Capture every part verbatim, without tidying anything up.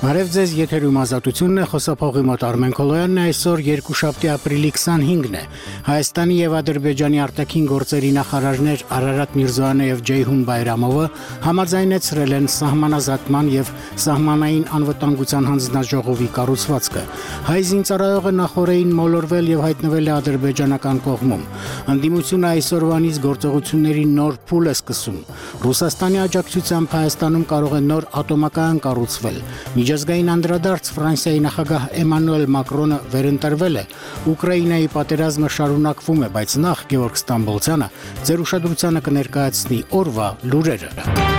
Բարև ձեզ, եթերում ազատությունն է, խոսափողի մոտ Արմեն Քոլոյանն է, այսօր երկուշաբթի ապրիլի քսանհինգն է։ Հայաստանի եւ Ադրբեջանի արտաքին գործերի նախարարներ Արարատ Միրզոյանը եւ Ջեյհուն Բայրամովը համաձայնեցրել են սահմանազատման եւ սահմանային անվտանգության հանձնաժողովի կառուցվածքը։ Հայ զինծառայողը նախորդին մոլորվել եւ հայտնվել է ադրբեջանական կողմում։ Ընդդիմությունը այսօրվանից գործողությունների նոր փուլ է սկսում։ Ռուսաստանի աջակցությամբ Հայաստանում կարող է նոր ատոմակայան կառուցվել։ Միջազգային անդրադարձ Ֆրանսիայի նախագահ Էմանուել Մակրոնը վերընտրվել է։ Ուկրաինայի պատերազմը շարունակվում է, բայց նախ Գևորգ Ստամբոլցյանը ձեր ուշադրությանը կներկայացնի օրվա լուրերը։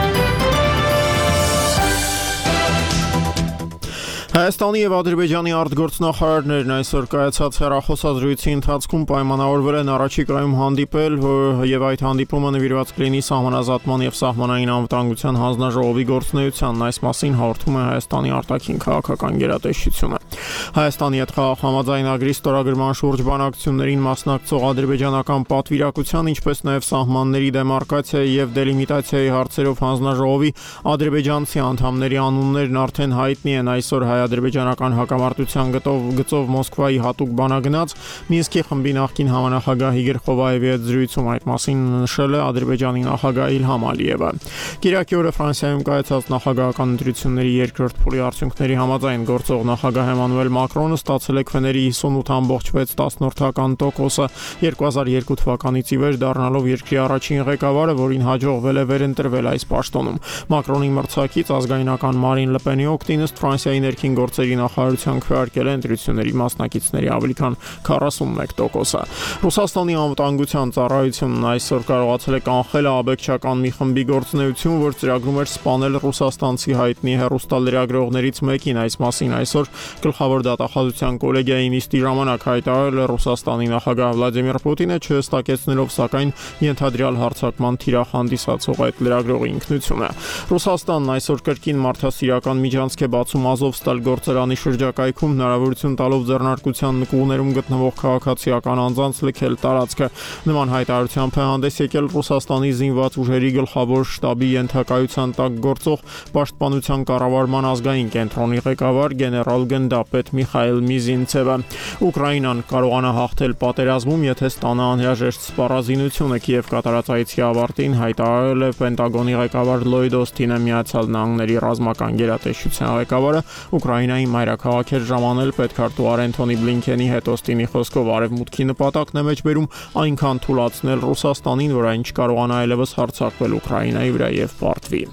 Հայաստանի եւ Ադրբեջանի արտգործնախարարներն այսօր կայացած հեռախոսազրույցի ընթացքում պայմանավորվել են առաջիկայում հանդիպել եւ այդ հանդիպումը նվիրված կլինի սահմանազատման եւ սահմանային անվտանգության հանձնաժողովի գործունեությանն, այս մասին հաղորդում է Հայաստանի արտաքին քաղաքական գերատեսչությունը։ Հայաստանի հետ խաղաղ համաձայնագրի ստորագրման շուրջ բանակցություններին մասնակցող ադրբեջանական պատվիրակության, ինչպես նաեւ սահմանների դեմարկացիայի եւ դելիմիտացիայի հարցերով հանձնաժողովի ադրբեջանցի անդամների անուններն արդեն հայտնի են այսօր հայ-ադրբեջանական հակամարտության գծով գծով Մոսկվայի հատուկ բանագնաց Մինսկի խմբի նախկին համանախագահ Իգոր Խովայևի հետ զրույցում այդ մասին նշել է Ադրբեջանի նախագահ Իլհամ Ալիևը։ Կիրակի օրը Ֆրանսիայում կայացած նախագահական ընտրությունների երկրորդ փուլի արդյունքների համաձայն գործող նախագահ Էմանուել Մակրոնը ստացել է քվեների հիսունութ բացառությամբ վեց տասնորդը, երկու հազար երկու թվականից ի վեր դառնալով երկրի առաջին ղեկավարը, որին հաջողվել է վերընտրվել այս պաշտոնում։ Մակրոնի մրցակից ազգայնական Մարին Լպենի օգտին ըստ Ֆրանսիայի ներքին գործերի նախարարության քվեարկել է ընտրությունների մասնակիցների ավելի քան քառասունմեկ տոկոսը։ Ռուսաստանի անվտանգության ծառայությունն այսօր կարողացել է կանխել աբեկչական մի խմբի գործունեություն, որ ծրագրում էր սպանել ռուսաստանցի հայտնի հեռուստալրագրողներից մեկին։ Այս մասին այսօր գլխավոր դատախազության կոլեգիայի նիստի ժամանակ հայտարարել է Ռուսաստանի նախագահ Վլադիմիր Պուտինը, չհստակեցնելով սակայն ենթադրյալ հարձակման թիրախ հանդիսացող այդ լրագրողի ինքնությունը։ Ռուսաստանն այսօր կրկին մարդասիրական միջանցք է բացում Ազովստալ գործարանի շրջակայքում, հնարավորություն տալով ձեռնարկության նկուղներում գտնվող քաղաքացիական անձանց լքել տարածքը։ Նման հայտարարությամբ է հանդես եկել Ռուսաստանի զինված ուժերի գլխավոր շտաբի ենթակայության տակ գործող պաշտպանության կառավարման ազգային կենտրոնի ղեկավար գեներալ գնդապետ Միխայել Միզինցևը։ Ուկրաինան կարողանա հաղթել պատերազմում, եթե ստանա անհրաժեշտ սպառազինությունը, Կիև կատարած այցի ավարտին հայտարարել է Պենտագոնի ղեկավար Լոյդ Օսթինը։ Միացյալ Նահանգների ռազմական գերատեսչության ղեկավարը Ուկրաինայի մայրաքաղաք էր ժամանել պետքարտուղար Անթոնի Բլինքենի հետ։ Օսթինի խոսքով արևմուտքի նպատակն է մեջբերում այնքան թուլացնել Ռուսաստանին, որ այն չկարողանա այլևս հարձակվել Ուկրաինայի վրա եւ պարտվի։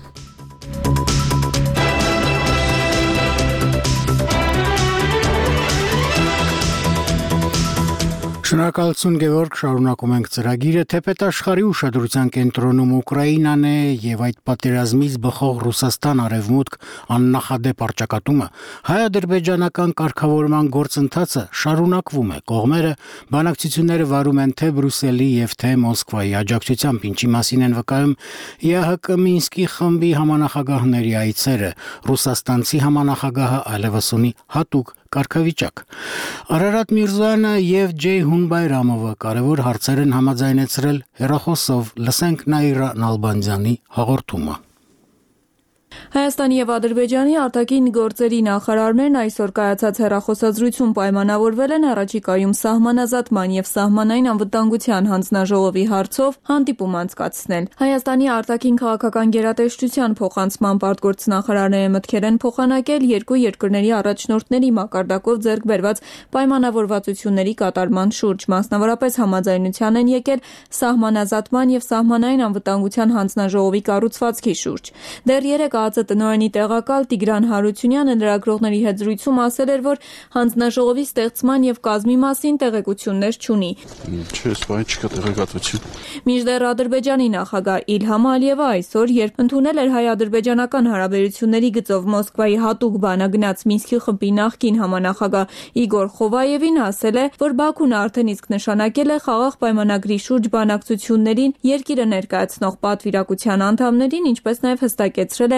Շնորհակալություն Գևորգ, շարունակում ենք ծրագիրը, թեպետ աշխարհի ուշադրության կենտրոնում Ուկրաինան է եւ այդ պատերազմից բխող Ռուսաստան արևմուտք աննախադեպ առճակատումը, հայ-ադրբեջանական կարգավորման գործընթացը շարունակվում է։ Կողմերը բանակցությունները վարում են թե Բրյուսելի եւ թե Մոսկվայի աջակցությամբ, ինչի մասին են վկայում ԵԱՀԿ Մինսկի խմբի համանախագահների այցերը։ Ռուսաստանցի համանախագահը այլևս ունի հատուկ կարգավիճակ։ Արարատ Միրզոյանը եւ Ջեյհուն Բայրամովը կարևոր հարցեր են համաձայնեցրել հեռախոսով։ Լսենք Նաիրա Նալբանդյանի հաղորդումը։ Հայաստանի եւ Ադրբեջանի արտաքին գործերի նախարարներն այսօր կայացած հեռախոսազրույցում պայմանավորվել են առաջիկայում սահմանազատման եւ սահմանային անվտանգության հանձնաժողովի հարցով հանդիպում անցկացնել։ Հայաստանի արտաքին քաղաքական գերատեսչության փոխանցման արտգործնախարարները մտքեր են փոխանակել երկու երկրների առաջնորդների մակարդակով ձեռք բերված պայմանավորվածությունների կատարման շուրջ, մասնավորապես համաձայնության են եկել սահմանազատման եւ սահմանային անվտանգության հանձնաժողովի կառուցվածքի շուրջ։ Դեռ երեք ԱԱԾ տնօրենի տեղակալ Տիգրան Հարությունյանը լրագրողների հետ զրույցում ասել էր, որ հանձնաժողովի ստեղծման եւ կազմի մասին տեղեկություններ չունի։ Չէ, սպայն չկա տեղեկատվություն։ Մինչդեռ Ադրբեջանի նախագահ Իլհամ Ալիևը այսօր, երբ ընդունել էր հայ-ադրբեջանական հարաբերությունների գծով Մոսկվայի հատուկ բանագնաց Մինսկի խմբի նախկին համանախագահ Իգոր Խովայևին, ասել է, որ Բաքուն արդեն իսկ նշանակել է խաղաղ պայմանագրի շուրջ բանակցություններին երկիրը ներկայացնող պատվիրակության անդամներին, ինչպես նաեւ հստակեցրել է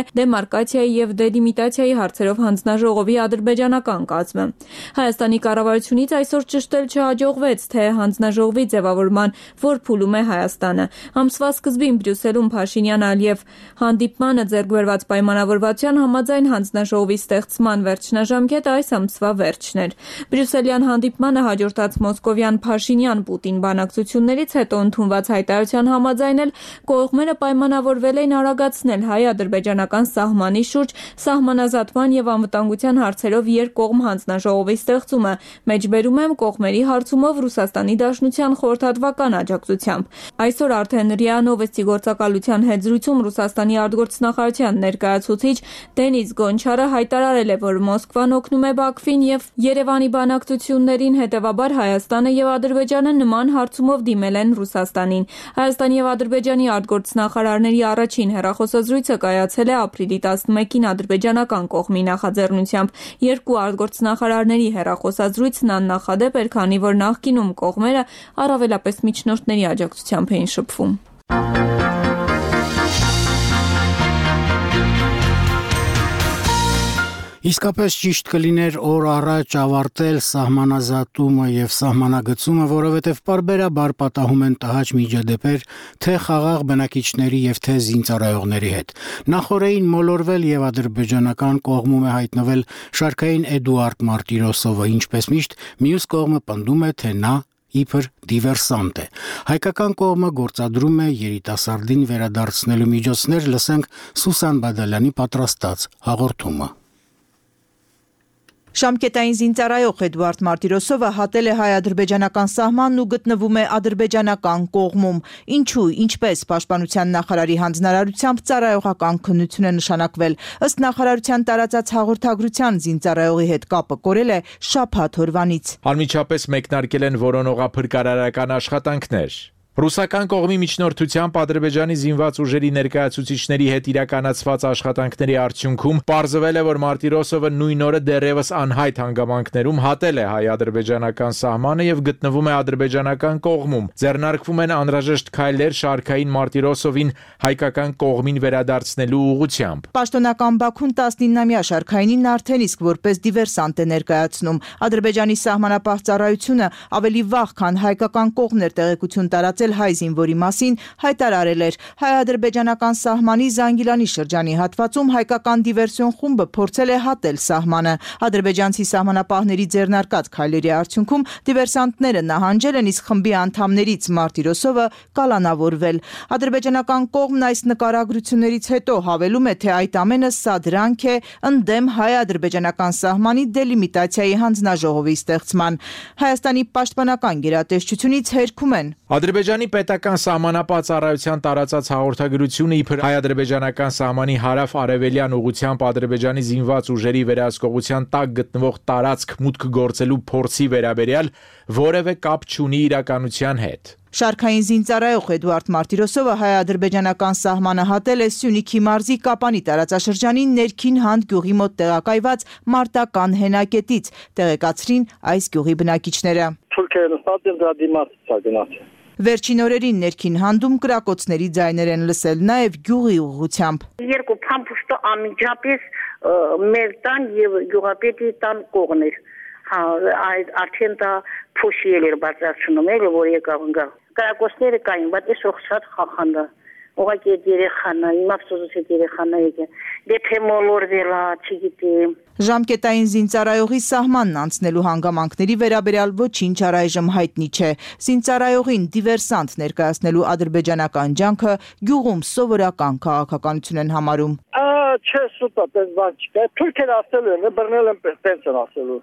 դեմարկացիայի եւ դելիմիտացիայի հարցերով հանձնաժողովի ադրբեջանական կազմը։ Հայաստանի կառավարությունից այսօր ճշտել չհաջողվեց, թե հանձնաժողովի ձևավորման որ փուլում է Հայաստանը։ Ամսվա սկզբին Բրյուսելում Փաշինյան-Ալիև հանդիպմանը ձեռք բերված պայմանավորվածության համաձայն հանձնաժողովի ստեղծման վերջնաժամկետը այս ամսվա վերջն էր։ Բրյուսելյան հանդիպմանը հաջորդած մոսկովյան Փաշինյան-Պուտին բանակցություններից հետո ընդունված հայտարարության համաձայն էլ կողմերը պայմանավորվել էին արագացնել հայ-ադրբեջանական սահմանի շուրջ սահմանազատման եւ անվտանգության հարցերով երկկողմ հանձնաժողովի ստեղծումը, մեջբերում եմ կողմերի հարցումով Ռուսաստանի Դաշնության խորհրդատվական աջակցությամբ։ Այսօր արդեն ՌԻԱ Նովոստի գործակալության հետ զրույցում Ռուսաստանի արտգործնախարարության ներկայացուցիչ Դենիս Գոնչարը հայտարարել է, որ Մոսկվան օգնում է Բաքվին եւ Երևանի բանակցություններին, հետեւաբար Հայաստանը եւ Ադրբեջանը նման հարցումով դիմել են Ռուսաստանին։ Հայաստանի եւ Ադրբեջանի արտգործնախարարների առաջին հեռախոսազրույցը կայացել է ապրիլի տասնմեկին ադրբեջանական կողմի նախաձեռնությամբ։ Երկու արտգործնախարարների հեռախոսազրույցն աննախադեպ էր, քանի որ նախկինում կողմերը առավելապես միջնորդների աջակցությամբ էին շփվում։ Իսկապես ճիշտ կլիներ օր առաջ ավարտել սահմանազատումը եւ սահմանագծումը, որովհետեւ պարբերաբար պատահում են տհաճ միջադեպեր թե խաղաղ բնակիչների եւ թե զինծառայողների հետ։ Նախորդին մոլորվել եւ ադրբեջանական կողմում է հայտնվել շարքային Էդուարդ Մարտիրոսովը, ինչպես միշտ մյուս կողմը պնդում է, թե նա իբր դիվերսանտ է։ Հայկական կողմը գործադրում է երիտասարդին վերադարձնելու միջոցներ, լսենք Սուսան Բադալյանի պատրաստած հաղորդումը։ Ժամկետային զինծառայող Էդուարդ Մարտիրոսովը հատել է հայ-ադրբեջանական սահմանն ու գտնվում է ադրբեջանական կողմում։ Ինչու, ինչպես պաշտպանության նախարարի հանձնարարությամբ ծառայողական քննություն է նշանակվել։ Ըստ նախարարության տարածած հաղորդագրության զինծառայողի հետ կապը կորել է շաբաթ օրվանից։ Անմիջապես մեկնարկել են որոնողափրկարարական աշխատանքներ։ Ռուսական կողմի միջնորդությամբ Ադրբեջանի զինված ուժերի ներկայացուցիչների հետ իրականացված աշխատանքների արդյունքում պարզվել է, որ Մարտիրոսովը նույն օրը դեռևս անհայտ հանգամանքներում հատել է հայ-ադրբեջանական սահմանը եւ գտնվում է ադրբեջանական կողմում։ Ձեռնարկվում են անհրաժեշտ քայլեր շարքային Մարտիրոսովին հայկական կողմին վերադարձնելու ուղղությամբ։ Պաշտոնական Բաքուն տասնինամյա շարքայինին արդեն իսկ որպես դիվերսանտ է ներկայացնում։ Ադրբեջանի սահմանապահ ծառայությունը ավելի վաղ, քան հայկական կողմն էր տեղեկություն տարածել հայ զինվորի մասին, հայտարարել էր հայ-ադրբեջանական սահմանի Զանգիլանի շրջանի հատվածում հայկական դիվերսիոն խումբը փորձել է հատել սահմանը։ Ադրբեջանցի սահմանապահների ձեռնարկած քայլերի արդյունքում դիվերսանտները նահանջել են, իսկ խմբի անդամներից Մարտիրոսովը կալանավորվել։ Ադրբեջանական կողմն այս նկարագրություններից հետո հավելում է, թե այդ ամենը սա դրանք է ընդդեմ հայ-ադրբեջանական սահմանի դելիմիտացիայի հանձնաժողովի ստեղծման։ Հայաստանի պաշտպանական գերատեսչությունից հերքում են. Ադրբեջանի պետական սահմանապահ ծառայության տարածած հաղորդագրությունը իբր հայ-ադրբեջանական սահմանի հարավ-արևելյան ուղղությամբ Ադրբեջանի զինված ուժերի վերահսկողության տակ գտնվող տարածք մուտք գործելու փորձի վերաբերյալ որևէ կապ չունի իրականության հետ։ Շարքային զինծառայող Էդուարդ Մարտիրոսովը հայ-ադրբեջանական սահմանը հատել է Սյունիքի մարզի Կապանի տարածաշրջանի ներքին Հանդ գյուղի մոտ տեղակայված մարտական հենակետից, տեղեկացրին այս գյուղի բնակիչները։ Վերջին օրերին ներքին Հանդում կրակոցների ձայներ են լսել, նաև գյուղի ուղղությամբ։ Երկու փամփուշտը անմիջապես մեր տան եւ գյուղապետի տան կողմն էր։ Հա, այդ արդեն դա փոշիել էր բարձրացնում էր, որ եկավ ընկա։ Կրակոցները կային, բայց ես օխշատ խախանդա։ Ուղղակի երեխան, իմ ափսոսից երեխան եկե։ Դեպի մոլորվելա, չգիտեմ։ Ժամկետային զինծառայողի սահմանն անցնելու հանգամանքների վերաբերյալ ոչինչ առայժմ հայտնի չէ։ Զինծառայողին դիվերսանտ ներկայացնելու ադրբեջանական ջանքը գյուղում սովորական քաղաքականություն են համարում։ Չէ, սուտա, պես բան չկա։ Թուրքերը ասելու են, բռնել են պես են ասելու։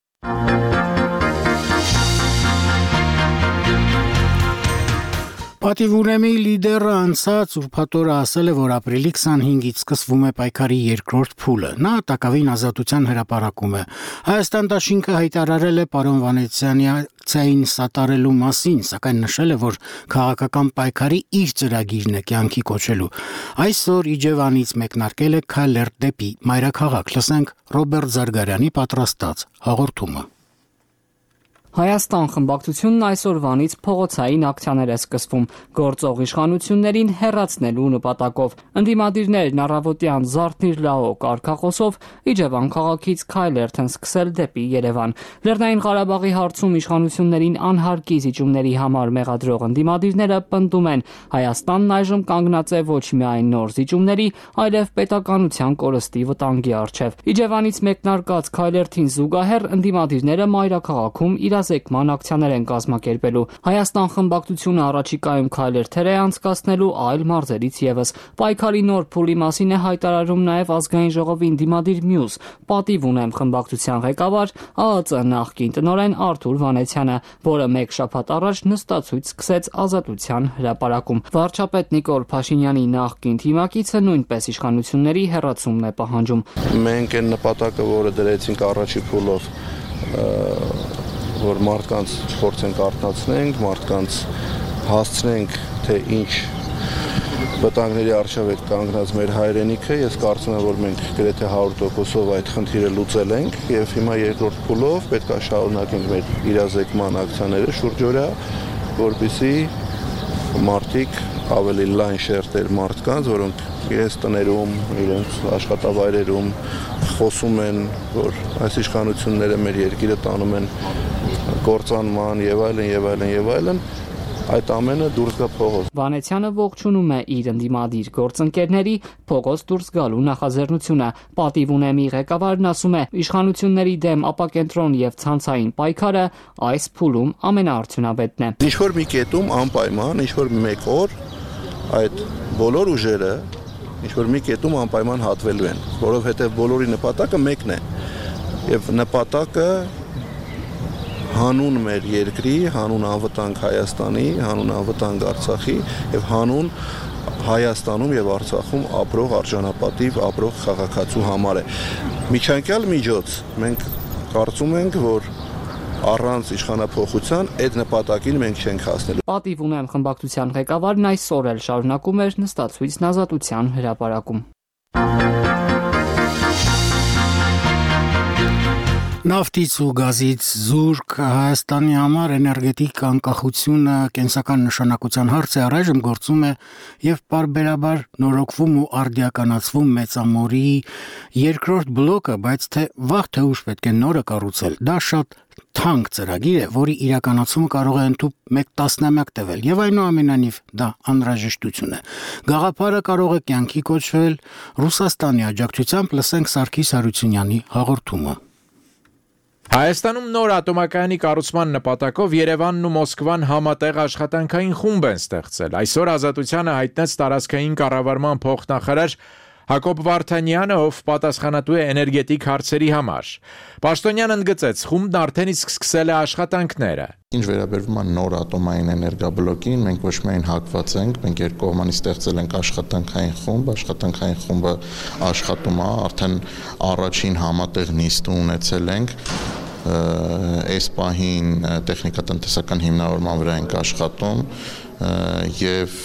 Պատիվ ունեմի լիդերը անցած ուրբաթ օրը ասել է, որ ապրիլի քսանհինգից սկսվում է պայքարի երկրորդ փուլը։ Նա տակավին ազատության հրապարակում է։ Հայաստան դաշինքը հայտարարել է պարոն Վանեցյանցային սատարելու մասին, սակայն նշել է, որ քաղաքական պայքարի իր ծրագիրն է կյանքի կոչելու։ Այսօր Իջևանից մեկնարկել է քայլեր դեպի մայրաքաղաք։ Լսենք Ռոբերտ Զարգարյանի պատրաստած հաղորդումը։ Հայաստան խմբակցությունն այսօրվանից փողոցային ակցիաներ է սկսվում գործող իշխանություններին հեռացնելու նպատակով։ Ընդդիմադիրներն առավոտյան Զարթնիր լաո կարգախոսով Իջևան քաղաքից քայլերթ են սկսել դեպի Երևան։ Լեռնային Ղարաբաղի հարցում իշխանություններին անհարկի զիջումների համար մեղադրող ընդդիմադիրները պնդում են, Հայաստանն այժմ կանգնած է ոչ միայն նոր զիջումների, այլև պետականության կորստի վտանգի առջև։ Իջևանից մեկնարկած քայլերթին զուգահեռ ընդդիմադիրները մայրաքաղաքում իրազեկման ակցիաներ են կազմակերպելու։ Հայաստան խմբակցությունը առաջիկայում քայլերթեր է անցկացնելու այլ մարզերից ևս։ Պայքարի նոր փուլի մասին է հայտարարում նաև ազգային ժողովի ընդդիմադիր մյուս պատիվ ունեմ խմբակցության ղեկավար ԱԱԾ նախկին տնօրեն Արթուր Վանեցյանը, որը մեկ շաբաթ առաջ նստացույց սկսեց Ազատության հրապարակում։ Վարչապետ Նիկոլ Փաշինյանի նախկին թիմակիցը նույնպես իշխանությունների հեռացումն է պահանջում։ Մենք այն նպատակը, որը դրեցինք առաջի փուլով, որ մարդկանց փորձենք արթնացնենք, մարդկանց հասցնենք, թե ինչ վտանգների առջև է կանգնած մեր հայրենիքը, ես կարծում եմ, որ մենք գրեթե հարյուր տոկոսով այդ խնդիրը լուծել ենք եւ հիմա երկրորդ փուլով պետք է շարունակենք մեր իրազեկման ակցիաները շուրջօրյա, որպեսզի մարդիկ ավելի լայն շերտեր մարդկանց, որոնք իրենց տներում, իրենց աշխատավայրերում խոսում են, որ այս իշխանությունները մեր երկիրը տանում են կործանման եւ այլն եւ այլն եւ այլն, այդ ամենը դուրս գա փողոց։ Վանեցյանը ողջունում է իր ընդդիմադիր գործընկերների փողոց դուրս գալու նախաձեռնությունը։ Պատիվ ունեմի ղեկավարն ասում է, իշխանությունների դեմ ապակենտրոն եւ ցանցային պայքարը այս փուլում ամենաարդյունավետն է։ Ինչ որ մի կետում անպայման, ինչ որ մեկ օր այդ բոլոր ուժերը ինչ որ մի կետում անպայման հատվելու են, որովհետեւ բոլորի նպատակը մեկն է։ Եվ նպատակը հանուն մեր երկրի, հանուն անվտանգ Հայաստանի, հանուն անվտանգ Արցախի եւ հանուն Հայաստանում եւ Արցախում ապրող արժանապատիվ ապրող քաղաքացու համար է։ Միջանկյալ միջոց մենք կարծում ենք, որ առանց իշխանափոխության այդ նպատակին մենք չենք հասնելու։ Պատիվ ունեմ խմբակցության ղեկավարն այսօր էլ շարունակում էր նստացույցն Ազատության հրապարակում։ Նավթից ու գազից զուրկ Հայաստանի համար էներգետիկ անկախությունը կենսական նշանակության հարց է, առայժմ գործում է եւ պարբերաբար նորոգվում ու արդիականացվում Մեծամորի երկրորդ բլոկը, բայց թե վաղ թե ուշ պետք է նորը կառուցել։ Դա շատ թանկ ծրագիր է, որի իրականացումը կարող է ընդհուպ մեկ տասնամյակ տևել եւ այնուամենայնիվ դա անհրաժեշտություն է։ Գաղափարը կարող է կյանքի կոչվել Ռուսաստանի աջակցությամբ, լսենք Սարգիս Հարությունյանի հաղորդումը։ Հայաստանում նոր ատոմակայանի կառուցման նպատակով Երևանն ու Մոսկվան համատեղ աշխատանքային խումբ են ստեղծել։ Այսօր Ազատությանը հայտնեց տարածքային կառավարման փոխնախարար Հակոբ Վարդանյանը, ով պատասխանատու է էներգետիկ հարցերի համար։ Պաշտոնյանն ընդգծեց, խումբն արդեն իսկ սկսել է աշխատանքները։ Ինչ վերաբերվում է նոր ատոմային էներգաբլոկին, մենք ոչ միայն հակված ենք, մենք երկկողմանի ստեղծել ենք աշխատանքային խումբ, աշխատանքային խումբը աշխատում է, արդեն առաջին համատեղ նիստը ունեցել ենք, այս պահին տեխնիկատնտեսական հիմնավորման վրա ենք աշխատում եւ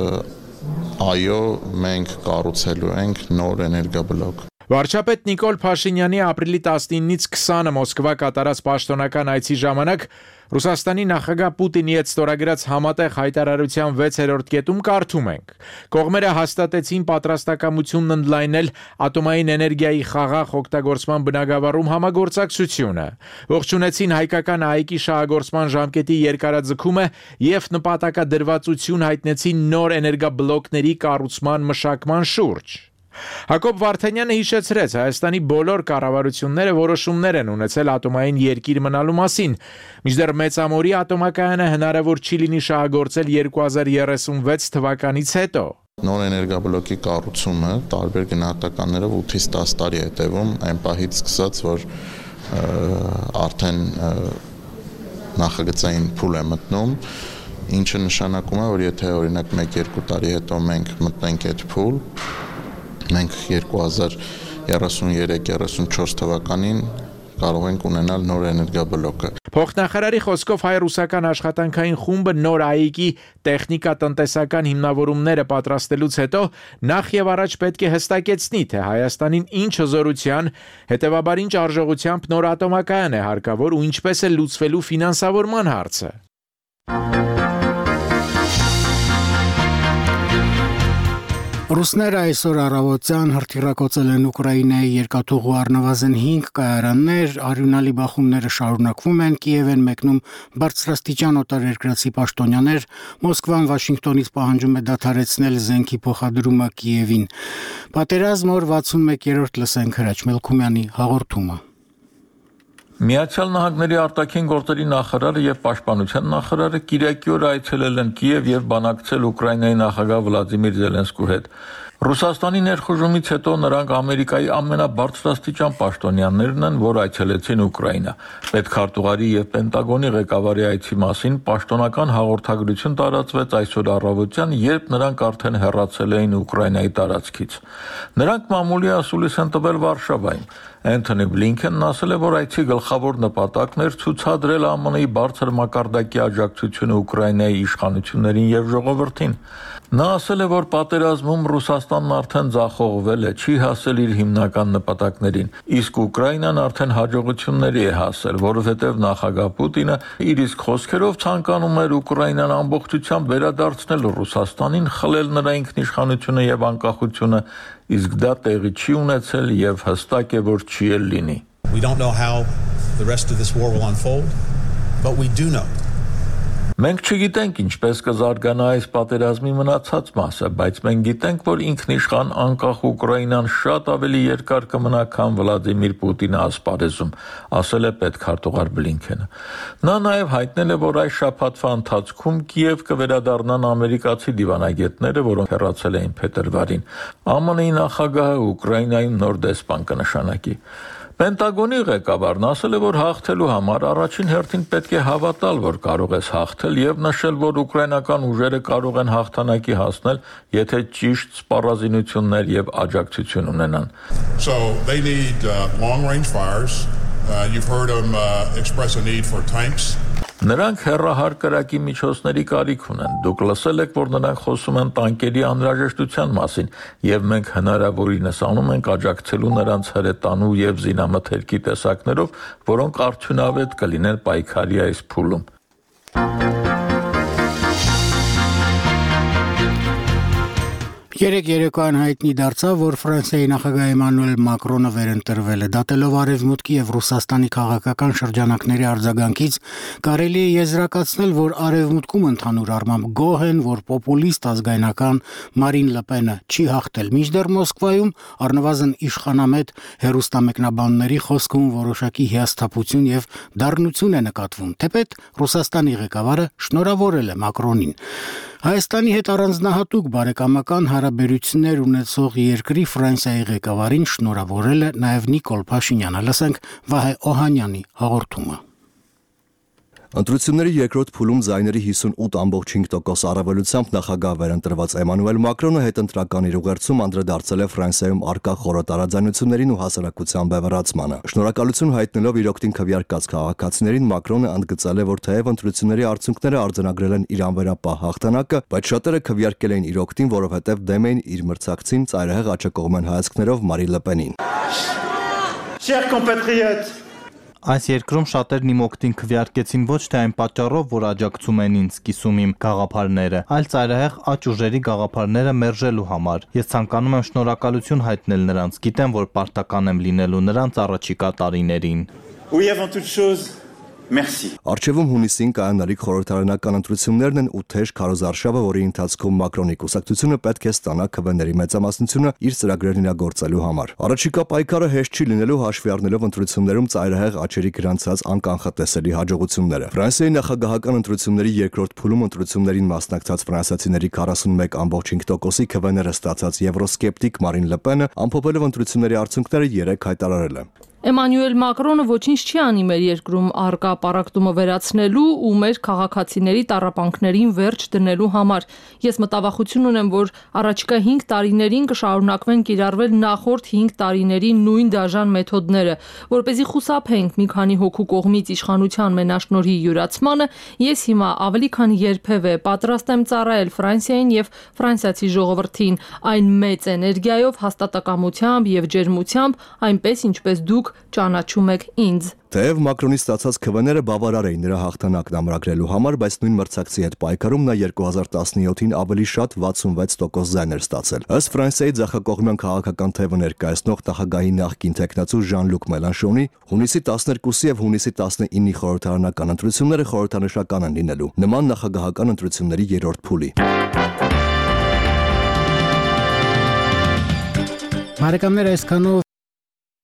այո, մենք կառուցելու ենք նոր էներգաբլոկ։ Վարչապետ Նիկոլ Փաշինյանի ապրիլի տասնինից քսանը Մոսկվա կատարած պաշտոնական այցի ժամանակ Ռուսաստանի նախագահ Պուտինի հետ ստորագրած համատեղ հայտարարության վեցերորդ կետում կարդում ենք. Կողմերը հաստատեցին պատրաստակամությունն ընդլայնել ատոմային էներգիայի խաղաղ օգտագործման բնագավառում համագործակցությունը, ողջունեցին հայկական ԱԻԿ-ի շահագործման ժամկետի երկարաձգումը եւ նպատակադրվածություն հայտնեցին նոր էներգաբլոկների կառուցման մշակման շուրջ։ Հակոբ Վարդանյանը հիշեցրեց, Հայաստանի բոլոր կառավարությունները որոշումներ են ունեցել ատոմային երկիր մնալու մասին, մինչդեռ Մեծամորի ատոմակայանը հնարավոր չի լինի շահագործել երկու հազար երեսունվեց թվականից հետո։ Նոր էներգաբլոկի կառուցումը տարբեր գնահատականներով ութից տասը տարի է տևում, այն պահից սկսած, որ արդեն նախագծային փուլ է մտնում, ինչը նշանակում է, որ եթե օրինակ մեկ-երկու տարի հետո մենք մտնենք այդ փուլ, մենք երկու հազար երեսուններեք երեսունչորս թվականին կարող ենք ունենալ նոր էներգաբլոկը։ Փոխնախարարի խոսքով հայ-ռուսական աշխատանքային խումբը նոր ԱԻԿ-ի տեխնիկա-տնտեսական հիմնավորումները պատրաստելուց հետո նախ եւ առաջ պետք է հստակեցնի, թե Հայաստանին ինչ հզորության, հետեւաբար ինչ արժողությամբ նոր ատոմակայան է հարկավոր ու ինչպես է լուծվելու ֆինանսավորման հարցը։ Ռուսները այսօր առավոտյան հրթիռակոծել են Ուկրաինայի երկաթուղու առնվազն հինգ կայարաններ, արյունալի բախումները շարունակվում են, Կիև են մեկնում բարձրաստիճան օտարերկրացի պաշտոնյաներ, Մոսկվան Վաշինգտոնից պահանջում է դադարեցնել զենքի փոխադրումը Կիևին։ Պատերազմ օր վաթսունմեկերորդ լսենք Հրաչ Մելքումյանի հաղորդումը։ Միացյալ Նահանգների արտաքին գործերի նախարարը եւ պաշտպանության նախարարը Կիրակի օրը այցելել են Կիև եւ բանակցել Ուկրաինայի նախագահ Վլադիմիր Զելենսկու հետ։ Ռուսաստանի ներխուժումից հետո նրանք Ամերիկայի ամենաբարձրաստիճան պաշտոնյաներն են, որ այցելեցին Ուկրաինա։ Պետքարտուղարի եւ Պենտագոնի ղեկավարի այցի մասին պաշտոնական հաղորդագրություն տարածվեց այսօր առավոտյան, երբ նրանք արդեն հեռացել էին Ուկրաինայի տարածքից։ Նրանք մամուլի ասուլիս են տվել Վարշավայում։ Անթոնի Բլինքենն ասել է, որ այցի գլխավոր նպատակն էր ցուցադրել ԱՄՆ-ի բարձր մակարդակի աջակցությունը Ուկրաինայի իշխանություններին եւ ժողովրդին։ Նա ասել է, որ պատերազմում Ռուսաստանն արդեն ձախողվել է, չի հասել իր հիմնական նպատակներին, իսկ Ուկրաինան արդեն հաջողությունների է հասել, որովհետև նախագահ Պուտինը իր իսկ խոսքերով ցանկանում էր Ուկրաինան ամբողջությամբ վերադարձնել Ռուսաստանին, խլել նրա ինքնիշխանությունը եւ անկախությունը, իսկ դա տեղի չի ունեցել եւ հստակ է, որ չի էլ լինի։ We don't know how the rest of this war will unfold, but we do know. Մենք չգիտենք ինչպես կզարգանա այս պատերազմի մնացած մասը, բայց մենք գիտենք, որ ինքնիշխան անկախ Ուկրաինան շատ ավելի երկար կմնա, քան Վլադիմիր Պուտինը ասպարեզում, ասել է պետքարտուղար Բլինքենը։ Նա նաև հայտնել է, որ այս շաբաթվա ընթացքում Կիև կվերադառնան ամերիկացի դիվանագետները, որոնք հեռացել էին փետրվարին։ ԱՄՆ-ի նախագահը Ուկրաինայում նոր դեսպան կնշանակի։ Պենտագոնի ղեկավարն ասել է, որ հաղթելու համար առաջին հերթին պետք է հավատալ, որ կարող ես հաղթել եւ նշել, որ ուկրաինական ուժերը կարող են հաղթանակի հասնել, եթե ճիշտ սպառազինություններ եւ աջակցություն ունենան։ So they need uh, long range fires. Uh, you've heard them uh, express a need for tanks. Նրանք հեռահար կրակի միջոցների կարիք ունեն։ Դուք լսել եք, որ նրանք խոսում են տանկերի անհրաժեշտության մասին, եւ մենք հնարավորինս անում ենք աջակցելու նրանց հրետանու եւ զինամթերքի տեսակներով, որոնք արդյունավետ կլինեն պայքարի այս փուլում։ Երեք երեկոյան հայտնի դարձավ, որ Ֆրանսիայի նախագահ Էմանուել Մակրոնը վերընտրվել է։ Դատելով Արևմուտքի եւ Ռուսաստանի քաղաքական շրջանակների արձագանքից, կարելի է եզրակացնել, որ Արևմուտքում ընդհանուր առմամբ գոհ են, որ պոպուլիստ ազգայնական Մարին Լը Պենը չի հաղթել, մինչդեռ Մոսկվայում առնվազն իշխանամետ հերոստամեկնաբանների խոսքում որոշակի հիասթափություն եւ դառնություն է նկատվում, թեպետ Ռուսաստանի ղեկավարը շնորհավորել է Մակրոնին։ Հայաստանի հետ առանձնահատուկ բարեկամական հարաբերություններ ունեցող երկրի Ֆրանսիայի ղեկավարին շնորհավորել է նաև Նիկոլ Փաշինյանը։ Լսենք Վահե Օհանյանի հաղորդումը։ Ընտրությունների երկրորդ փուլում ձայների հիսունութ ամբողջ հինգ տոկոս առավելությամբ նախագահ վերընտրված Էմանուել Մակրոնը հետընտրական իր ուղերձում անդրադարձել է Ֆրանսիայում առկա խորը տարաձայնություններին ու հասարակության բևեռացմանը։ Շնորհակալություն հայտնելով իր օգտին քվեարկած քաղաքացիներին, Մակրոնը ընդգծել է, որ թեև ընտրությունների արդյունքները արձանագրել են իր անվերապահ հաղթանակը, բայց շատերը քվեարկել էին իր օգտին, որովհետև դեմ էին իր մրցակցին ծայրահեղ աջակողմեն հայացքներով Մարին Լը Պենին։ Chers compatriotes, Այս երկրում շատերն իմ օգտին քվեարկեցին ոչ թե այն պատճառով, որ աջակցում են ինձ, կիսում իմ գաղափարները, այլ ծայրահեղ աճ ուժերի գաղափարները մերժելու համար։ Ես ցանկանում եմ շնորհակալություն հայտնել նրանց, գիտեմ, որ պարտական եմ լինելու նրանց առաջիկա տարիներին։ Oui, avant toute chose, merci. Արչևում հունիսին կայանալիք խորհրդարանական ընտրություններն են ու թեժ քարոզարշավը, որի ընթացքում Մակրոնի կուսակցությունը պետք է ստանա քվեների մեծամասնությունը իր ծրագրերն իրագործելու համար։ Առաջիկա պայքարը հեշտ չի լինելու հաշվի առնելով ընտրություններում ծայրահեղ աճերի գրանցած անկանխատեսելի հաջողությունները։ Ֆրանսիայի նախագահական ընտրությունների երկրորդ փուլում ընտրություններին մասնակցած ֆրանսիացիների քառասունմեկ ամբողջ հինգ տոկոսի քվեները ստացած եվրոսկեպտիկ Մարին Լը Պենը ամփոփելով ընտրությունների արդյունքները երեք հայտարարել է. Էմանուել Մակրոնը ոչինչ չի անի մեր երկրում առկա պարակտումը վերացնելու ու մեր քաղաքացիների տառապանքներին վերջ դնելու համար։ Ես մտավախություն ունեմ, որ առաջիկա հինգ տարիներին կշարունակվեն կիրառվել նախորդ հինգ տարիների նույն դաժան մեթոդները, որպեսզի խուսափենք մի քանի հոգու կողմից իշխանության մենաշնորհի յուրացմանը, ես հիմա ավելի քան երբևէ պատրաստ եմ ծառայել Ֆրանսիային եւ ֆրանսիացի ժողովրդին այն մեծ էներգիայով, հաստատակամությամբ եւ ջերմությամբ, այնպես ինչպես դուք ճանաչում եք ինձ։ Թեև Մակրոնի ստացած քվեները բավարար էին նրա հաղթանակն ամրագրելու համար, բայց նույն մրցակցի հետ պայքարում նա երկու հազար տասնյոթին ավելի շատ վաթսունվեց տոկոս ձայն էր ստացել։ Ըստ Ֆրանսիայի ձախակողմյան քաղաքական թևը ներկայացնող նախագահի նախկին տեխնացու Ժան-Լուկ Մելանշոնի հունիսի տասներկուսի եւ հունիսի տասնինի խորհրդարանական ընտրությունները խորհրդանշական են լինելու նման նախագահական ընտրությունների երրորդ փուլի։ Բարեկամներ, այսքանով